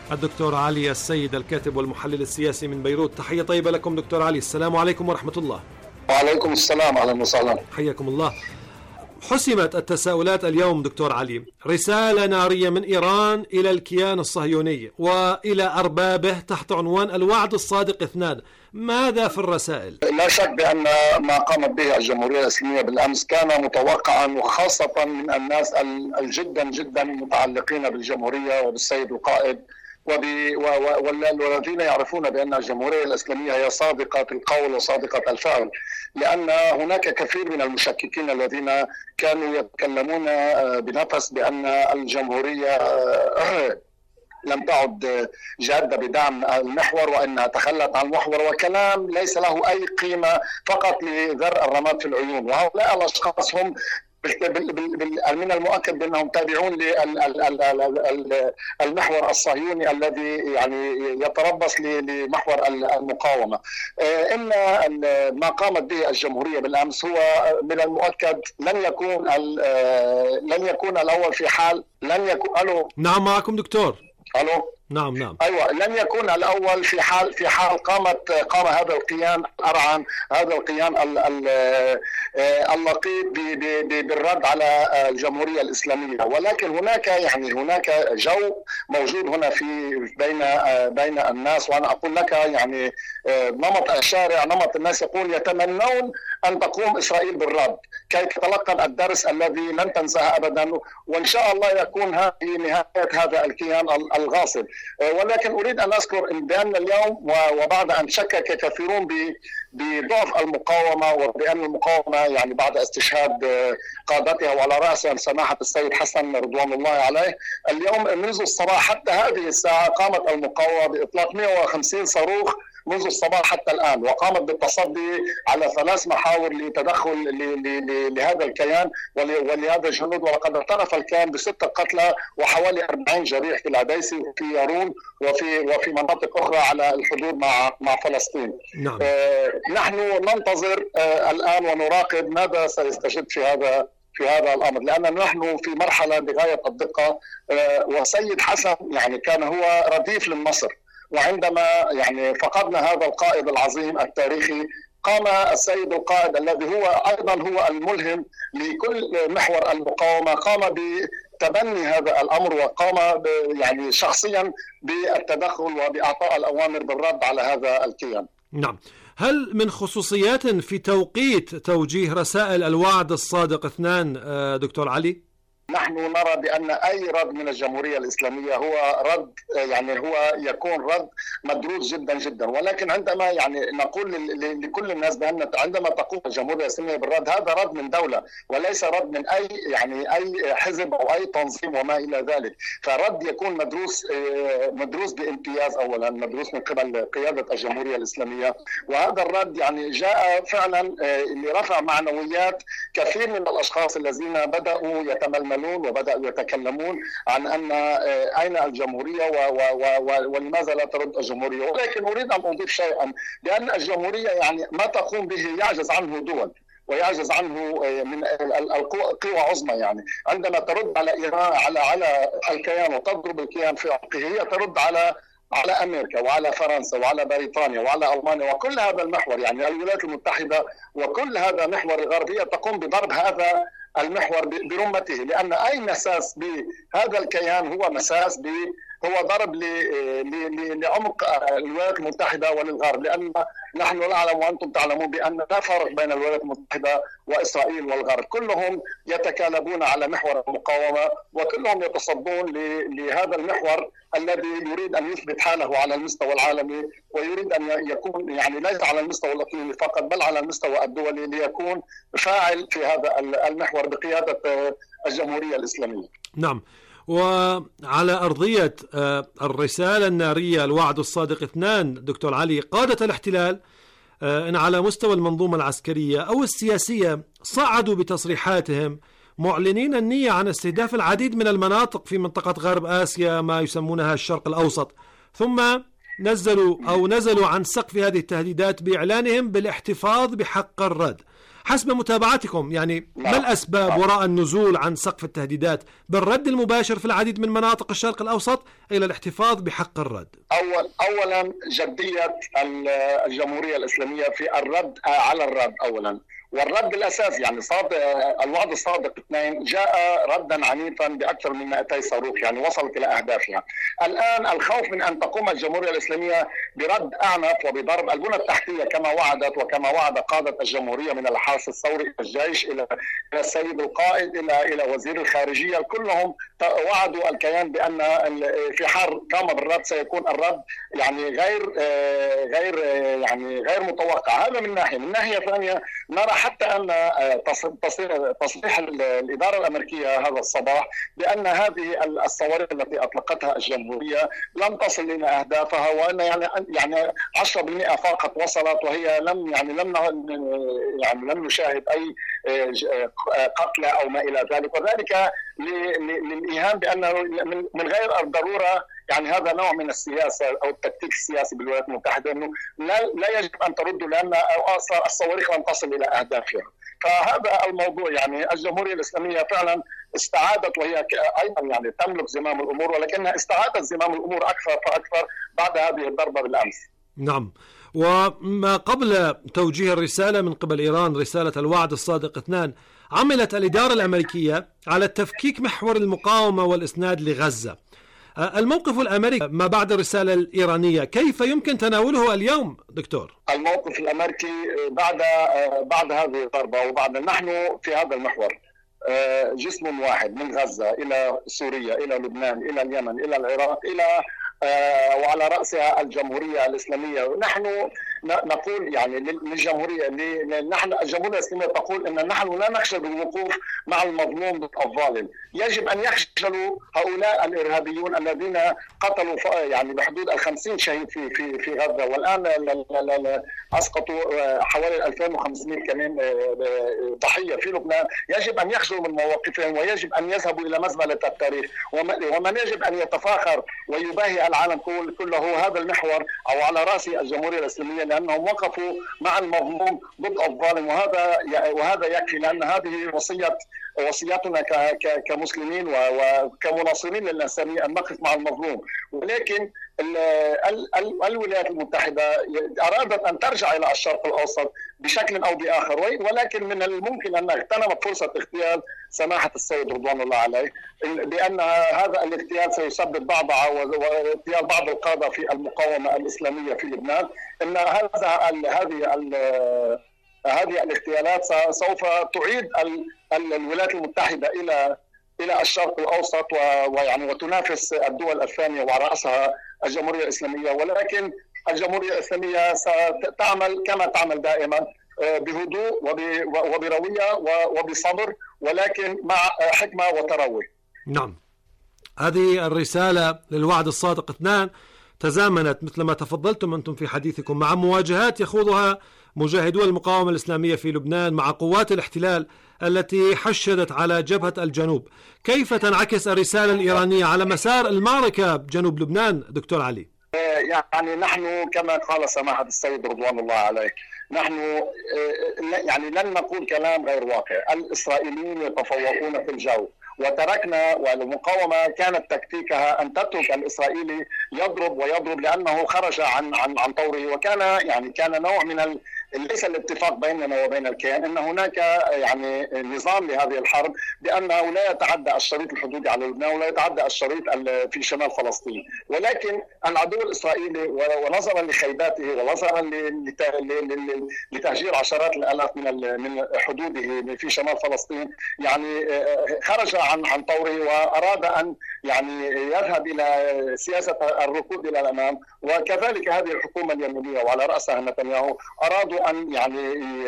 الدكتور علي السيد، الكاتب والمحلل السياسي من بيروت. تحية طيبة لكم دكتور علي، السلام عليكم ورحمة الله. وعليكم السلام، أهلا وسهلا. حياكم الله. حسمت التساؤلات اليوم دكتور علي، رسالة نارية من إيران إلى الكيان الصهيوني وإلى أربابه تحت عنوان الوعد الصادق 2. ماذا في الرسائل؟ لا شك بأن ما قامت به الجمهورية الإسلامية بالأمس كان متوقعا، وخاصة من الناس جدا متعلقين بالجمهورية وبالسيد القائد والذين يعرفون بأن الجمهورية الإسلامية هي صادقة القول وصادقة الفعل، لأن هناك كثير من المشككين الذين كانوا يتكلمون بنفس بأن الجمهورية لم تعد جادة بدعم المحور وأنها تخلت عن المحور، وكلام ليس له أي قيمة، فقط لذر الرماد في العيون. وهؤلاء الأشخاص هم من المؤكد بأنهم تابعون للمحور الصهيوني الذي يعني يتربص لمحور المقاومة. إن ما قامت به الجمهورية بالأمس هو من المؤكد لن يكون الأول في حال لن يكون. ألو، نعم معكم دكتور. ألو، نعم. أيوة، لن يكون الأول في حال قام هذا الكيان الأرعن، هذا الكيان اللقيط بالرد على الجمهورية الإسلامية. ولكن هناك جو موجود هنا بين الناس، وأنا أقول لك يعني نمط الشارع، نمط الناس يقول يتمنون أن تقوم إسرائيل بالرد كي تتلقن الدرس الذي لن تنساه أبدا، وإن شاء الله يكون هذه نهاية هذا الكيان الغاصب. ولكن أريد أن أذكر بأن اليوم وبعد أن شكك كثيرون بضعف المقاومة، وبأن المقاومة يعني بعد استشهاد قادتها وعلى رأسهم سماحة السيد حسن رضوان الله عليه، اليوم منذ الصباح حتى هذه الساعة قامت المقاومة بإطلاق 150 صاروخ منذ الصباح حتى الآن، وقامت بالتصدي على 3 محاور لتدخل لهذا الكيان ولهذا الجنود، وقد اعترف الكيان ب6 قتلى وحوالي 40 جريح في العديسي وفي يارون وفي مناطق أخرى على الحدود مع فلسطين. نعم. نحن ننتظر الآن ونراقب ماذا سيستجد في هذا الأمر، لأن نحن في مرحلة بغاية الدقة. وسيد حسن يعني كان هو رديف للنصر، وعندما يعني فقدنا هذا القائد العظيم التاريخي، قام السيد القائد الذي هو أيضا هو الملهم لكل محور المقاومة، قام بتبني هذا الأمر، وقام يعني شخصيا بالتدخل وبإعطاء الأوامر بالرد على هذا الكيان. نعم. هل من خصوصيات في توقيت توجيه رسائل الوعد الصادق 2 دكتور علي؟ نحن نرى بأن أي رد من الجمهورية الإسلامية هو رد يعني هو يكون رد مدروس جدا، ولكن عندما يعني نقول لكل الناس بأن عندما تقوم الجمهورية الإسلامية بالرد، هذا رد من دولة وليس رد من أي حزب أو أي تنظيم وما إلى ذلك. فرد يكون مدروس بامتياز، أولا مدروس من قبل قيادة الجمهورية الإسلامية، وهذا الرد يعني جاء فعلا لرفع معنويات كثير من الأشخاص الذين بدأوا يتململون وبدأوا يتكلمون عن أن أين الجمهورية ولماذا لا ترد الجمهورية. ولكن أريد أن أضيف شيئا، بأن الجمهورية يعني ما تقوم به يعجز عنه دول ويعجز عنه من القوى عظمى. يعني عندما ترد على إيران على الكيان وتضرب الكيان في عقله، هي ترد على أمريكا وعلى فرنسا وعلى بريطانيا وعلى ألمانيا وكل هذا المحور، يعني الولايات المتحدة وكل هذا محور الغربية تقوم بضرب هذا المحور برمته، لأن أي مساس بهذا الكيان هو مساس هو ضرب لعمق الولايات المتحدة وللغرب، لأن نحن نعلم وأنتم تعلمون بأن لا فرق بين الولايات المتحدة وإسرائيل والغرب، كلهم يتكالبون على محور المقاومة، وكلهم يتصدون لهذا المحور الذي يريد أن يثبت حاله على المستوى العالمي، ويريد أن يكون يعني ليس على المستوى الإقليمي فقط بل على المستوى الدولي، ليكون فاعل في هذا المحور بقيادة الجمهورية الإسلامية. نعم. وعلى أرضية الرسالة النارية الوعد الصادق 2 دكتور علي، قادة الاحتلال إن على مستوى المنظومة العسكرية أو السياسية صعدوا بتصريحاتهم معلنين النية عن استهداف العديد من المناطق في منطقة غرب آسيا، ما يسمونها الشرق الأوسط، ثم نزلوا عن سقف هذه التهديدات بإعلانهم بالاحتفاظ بحق الرد. حسب متابعتكم يعني ما الأسباب وراء النزول عن سقف التهديدات بالرد المباشر في العديد من مناطق الشرق الأوسط إلى الاحتفاظ بحق الرد؟ أولا جدية الجمهورية الإسلامية في الرد على الرد أولا، والرد الأساسي يعني الوعد الصادق 2 جاء ردا عنيفا بأكثر من 200 صاروخ، يعني وصلت إلى أهدافها. الآن الخوف من أن تقوم الجمهورية الإسلامية برد أعنف وبضرب البنى التحتية كما وعدت وكما وعد قادة الجمهورية من الحرس الثوري إلى الجيش إلى السيد القائد إلى وزير الخارجية، كلهم وعدوا الكيان بأن في حال قام بالرد سيكون الرد يعني غير متوقع. هذا من ناحية. من ناحية ثانية نرى حتى أن تصريح الإدارة الأمريكية هذا الصباح بأن هذه الصواريخ التي أطلقتها الجمهورية لم تصل إلى أهدافها، وأن يعني 10% فقط وصلت، وهي لم نشاهد أي قتلى أو ما إلى ذلك، وذلك للإيهام بأن من غير الضرورة يعني هذا نوع من السياسة أو التكتيك السياسي بالولايات المتحدة، أنه لا يجب أن تردوا لأن الصواريخ لم تصل إلى أهدافها. فهذا الموضوع يعني الجمهورية الإسلامية فعلا استعادت، وهي أيضا يعني تملك زمام الأمور، ولكنها استعادت زمام الأمور أكثر فأكثر بعد هذه الضربة بالأمس. نعم. وما قبل توجيه الرسالة من قبل إيران، رسالة الوعد الصادق 2، عملت الإدارة الأمريكية على تفكيك محور المقاومة والإسناد لغزة. الموقف الأمريكي ما بعد الرسالة الإيرانية كيف يمكن تناوله اليوم دكتور؟ الموقف الأمريكي بعد هذه الضربة وبعد نحن في هذا المحور جسم واحد من غزة إلى سوريا إلى لبنان إلى اليمن إلى العراق إلى وعلى رأسها الجمهورية الإسلامية. نحن نقول يعني للجمهورية الجمهورية الإسلامية تقول أن نحن لا نخجل بالوقوف مع المظلوم ضد الظالم. يجب أن يخجلوا هؤلاء الإرهابيون الذين قتلوا يعني بحدود 50 شهيد في غزة، والآن أسقطوا حوالي 2500 كمان ضحية في لبنان. يجب أن يخجلوا من مواقفهم ويجب أن يذهبوا إلى مزبلة التاريخ، ومن يجب أن يتفاخر ويباهي العالم كله هذا المحور أو على رأس الجمهورية الإسلامية، لأنهم وقفوا مع المظلوم ضد الظالم، وهذا يكفي، لأن هذه وصيتنا كمسلمين وكمناصرين للإنسانية أن نقف مع المظلوم. ولكن الولايات المتحدة أرادت أن ترجع إلى الشرق الأوسط بشكل أو بآخر، ولكن من الممكن أن اغتنمت فرصة اغتيال سماحة السيد رضوان الله عليه، بأن هذا الاغتيال سيسبب ضعضعة واغتيال بعض القادة في المقاومة الإسلامية في لبنان. إن هذه الاغتيالات سوف تعيد الولايات المتحدة إلى الشرق الأوسط ويعني وتنافس الدول الثانية وعلى رأسها الجمهورية الإسلامية. ولكن الجمهورية الإسلامية ستعمل كما تعمل دائما بهدوء وبروية وبصبر، ولكن مع حكمة وتروي. نعم. هذه الرسالة للوعد الصادق 2 تزامنت مثل ما تفضلتم أنتم في حديثكم مع مواجهات يخوضها مجاهدو المقاومة الإسلامية في لبنان مع قوات الاحتلال التي حشدت على جبهة الجنوب. كيف تنعكس الرسالة الإيرانية على مسار المعركة بجنوب لبنان دكتور علي؟ يعني نحن كما قال سماحة السيد رضوان الله عليه، نحن يعني لن نقول كلام غير واقع. الإسرائيليين يتفوقون في الجو، وتركنا، والمقاومة كانت تكتيكها أن تترك الإسرائيلي يضرب ويضرب لأنه خرج عن طوره. وكان يعني كان نوع من ليس الاتفاق بيننا وبين الكيان ان هناك يعني نظام لهذه الحرب بانه لا يتعدى الشريط الحدودي على لبنان ولا يتعدى الشريط في شمال فلسطين. ولكن العدو الاسرائيلي ونظرا لخيباته ونظرا لتهجير عشرات الالاف من حدوده في شمال فلسطين يعني خرج عن طوره واراد ان يعني يذهب الى سياسه الركود الى الامام. وكذلك هذه الحكومه اليمنيه وعلى راسها نتنياهو ارادوا أن يعني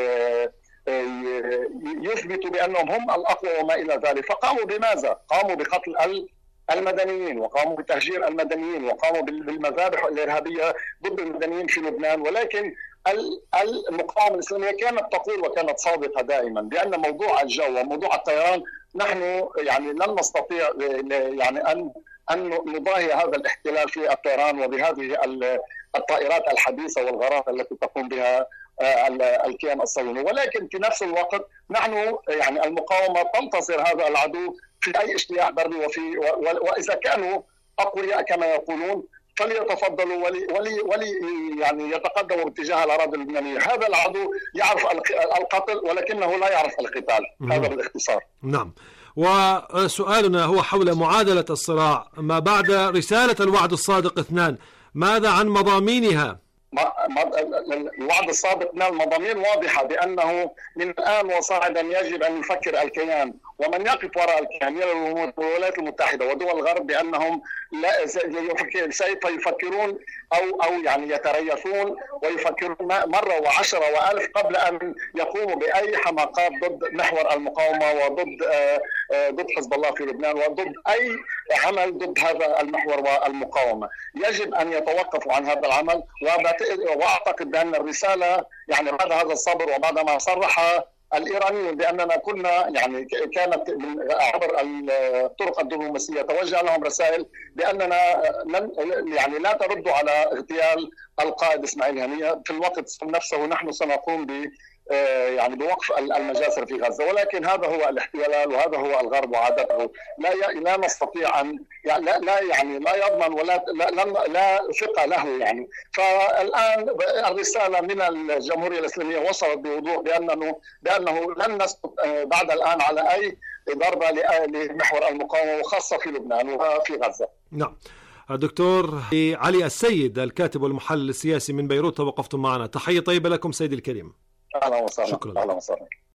يثبتوا بأنهم هم الأقوى وما إلى ذلك. فقاموا بماذا؟ قاموا بقتل المدنيين، وقاموا بتهجير المدنيين، وقاموا بالمذابح الإرهابية ضد المدنيين في لبنان. ولكن المقاومة الإسلامية كانت تقول وكانت صادقة دائما بأن موضوع الجو وموضوع الطيران نحن يعني لن نستطيع يعني أن نضاهي هذا الاحتلال في الطيران وبهذه الطائرات الحديثة والغارات التي تقوم بها الكيان الصهيوني. ولكن في نفس الوقت نحن يعني المقاومة تنتصر هذا العدو في أي اجتياح بري، وإذا كانوا أقوياء كما يقولون فليتفضلوا ولي يعني يتقدموا باتجاه الأراضي اللبنانية. هذا العدو يعرف القتل ولكنه لا يعرف القتال. هذا بالاختصار. نعم. وسؤالنا هو حول معادلة الصراع ما بعد رسالة الوعد الصادق 2. ماذا عن مضامينها؟ الوعد الصادق من المضامين واضحة بأنه من الآن وصاعدا يجب أن يفكر الكيان ومن يقف وراء الكيان من الولايات المتحدة ودول الغرب بأنهم سوف يفكرون أو يعني يتريثون ويفكرون مرة وعشرة وألف قبل أن يقوموا بأي حماقات ضد محور المقاومة ضد حزب الله في لبنان وضد أي عمل ضد هذا المحور والمقاومة. يجب أن يتوقفوا عن هذا العمل. وأعتقد بأن الرسالة يعني بعد هذا الصبر وبعد ما صرح الإيرانيين بأننا كنا يعني كانت عبر الطرق الدبلوماسية توجه لهم رسائل بأننا يعني لا تردوا على اغتيال القائد إسماعيل هنية. في الوقت نفسه نحن سنقوم يعني بوقف المجازر في غزة. ولكن هذا هو الاحتلال وهذا هو الغرب وعادته. لا نستطيع أن لا يضمن ولا لا ثقة له يعني. فالآن الرسالة من الجمهورية الإسلامية وصلت بوضوح بأنه لن نسكت بعد الآن على أي ضربة لمحور المقاومة وخاصة في لبنان وفي غزة. نعم. الدكتور علي السيد الكاتب والمحلل السياسي من بيروت توقفتم معنا. تحية طيبة لكم سيدي الكريم. أهلا وسهلا. شكرا. أهلا وسهلا.